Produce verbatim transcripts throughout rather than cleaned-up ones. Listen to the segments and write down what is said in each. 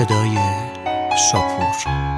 صدای شاپور.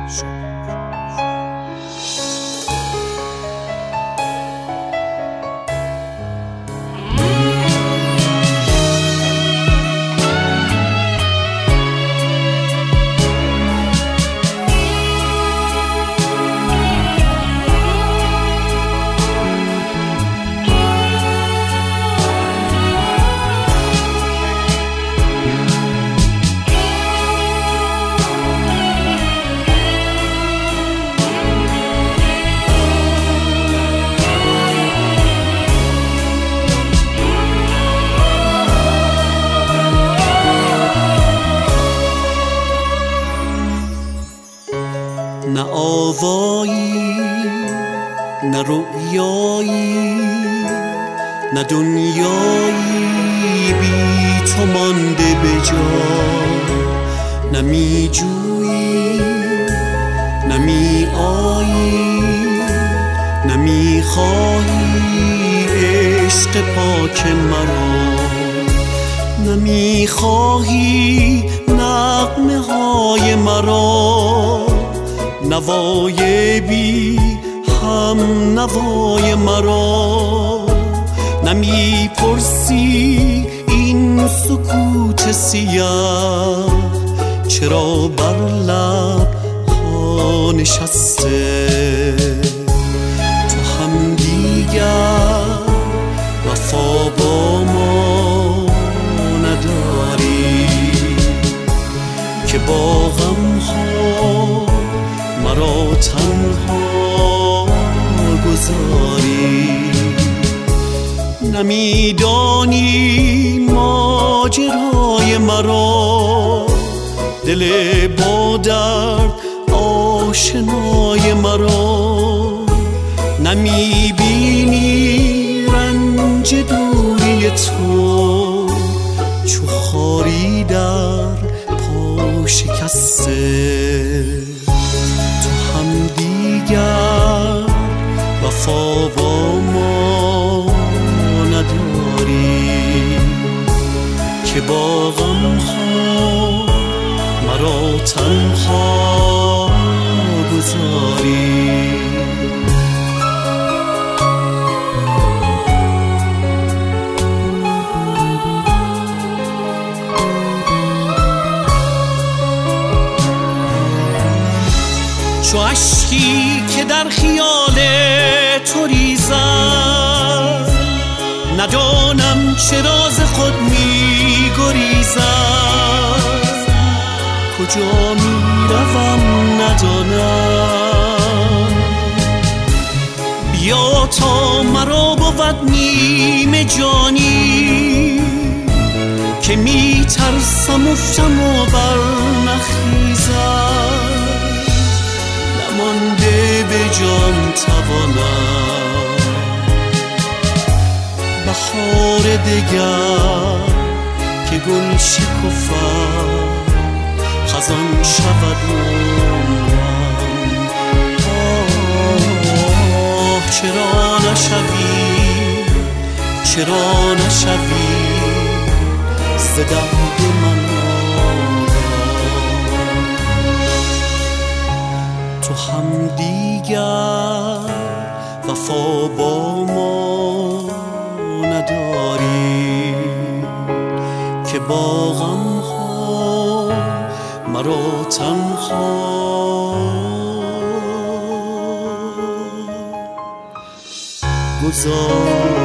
نه آوایی نه رؤیایی نه دنیایی بی تو مانده به جا، نه می جویی نه می آیی نه می خواهی عشق پاک مرا، نه می خواهی نغمه های مرا، نوای بی هم نوای مرا، نمی پرسی این سکوت سیاه چرا بر لب ها نشسته، تو هم دیگر وفا با ما نداری که با غم ها مرا تنها گذاری، نمیدانی ماجرای مرا، دل با درد آشنای مرا، نمیبینی رنج دوری تو چو خاری در پا شکسته، دیگر وفا با ما نداری که با غم ها مرا تنها گذاری. چو اشکی که در خیال تو ریزد، ندانم چرا ز خود می گریزد، کجا می روم ندانم، بیا تا مرا بود نیم جانی که می ترسم افتم و بر نخیزم، مانده به جان توانم بهار دگر که گل شکفد خزان شود عمرم، آه چرا نشوی چرا نشوی ز درد من، تو هم دیگر وفا با ما نداری که با غم ها مرا تنها گذاری.